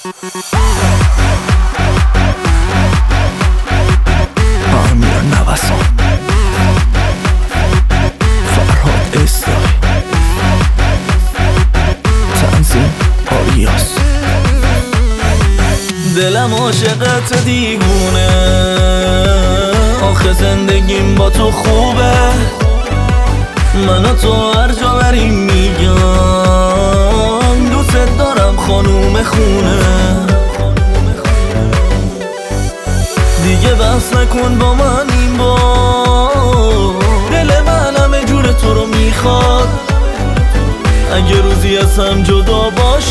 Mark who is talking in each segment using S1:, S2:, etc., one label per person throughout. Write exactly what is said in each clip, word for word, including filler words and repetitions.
S1: آرمین نوسان فرهاد استای تنظیم آریاس. دلم عاشقت دیوونه، آخه زندگیم با تو خوبه. من و تو هر جا بریم میگم دوست دارم خانوم خونه. دیگه بحث نکن با من این بار، دل من همه جور تو رو میخواد. اگه روزی از هم جدا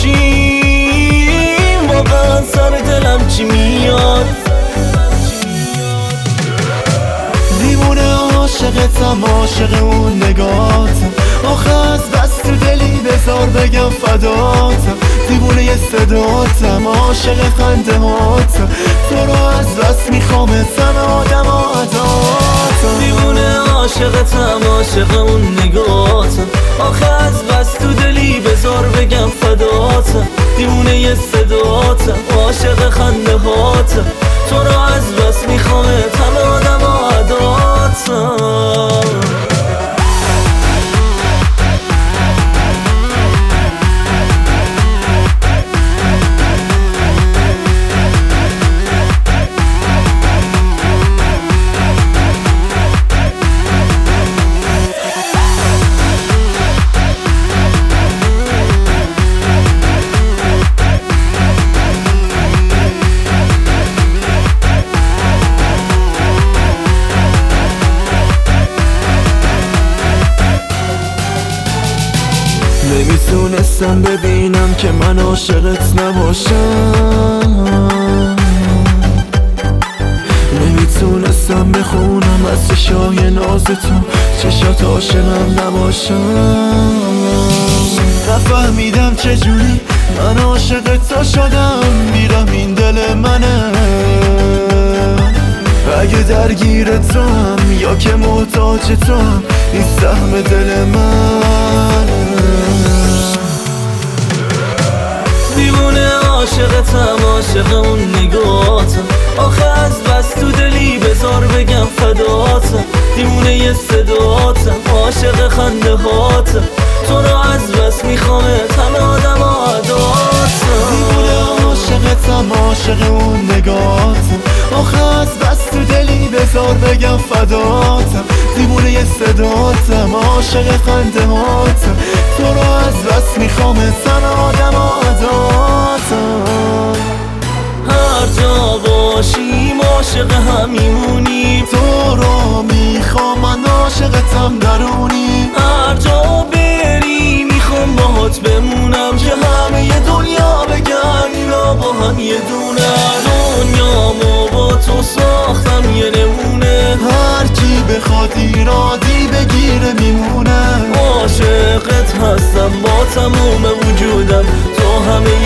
S1: باشیم واقعا سر دلم چی میاد.
S2: دیوونه عاشقتم، عاشق اون نگاتم، آخه از بس تو دلی بذار بگم فداتم. دیوونه یه صداتم، عاشق خنده هاتم، تو رو از بس میخوامتم آدم عداتم.
S1: دیوونه عاشقتم، عاشق اون نگاتم، آخه از بس تو دلی بذار بگم فداتم. دیوونه یه صداتم، عاشق خنده هاتم، تو رو از بس میخوامتم آدم عداتم.
S2: نمیتونستم ببینم که من عاشقت نباشم، نمیتونستم بخونم از چشای ناز تو چشات عاشقم نباشم. نفهمیدم چجوری من عاشق تو شدم، میرم این دل منه. اگه درگیر تو هم یا که محتاج تو هم، این سهم دل منه.
S1: دیوونه عاشقتم، عاشق اون نگاتم، آخه از بس تو دلی بذار بگم فداتم. دیوونه یه صداتم، عاشق خنده هاتم، تو رو از بس میخوامتم آدم عداتم.
S2: دیوونه عاشقتم، عاشق اون نگاتم، آخه از بس تو دلی بذار بگم فداتم. دیوونه یه صداتم، عاشق خنده هاتم، تو رو از بس میخوامتم آدم عداتم.
S1: هر جا باشیم عاشق همیمونیم،
S2: تو رو میخوام من عاشقتم درونی.
S1: هر جا بری میخوام باهات بمونم، که همه دنیا بگن اینا با هم یه دونه. دنیامو با تو ساختم یه نمونه،
S2: هر کی بخواد ایرادی بگیره میمونه.
S1: عاشقت هستم با تموم وجودم، تو همه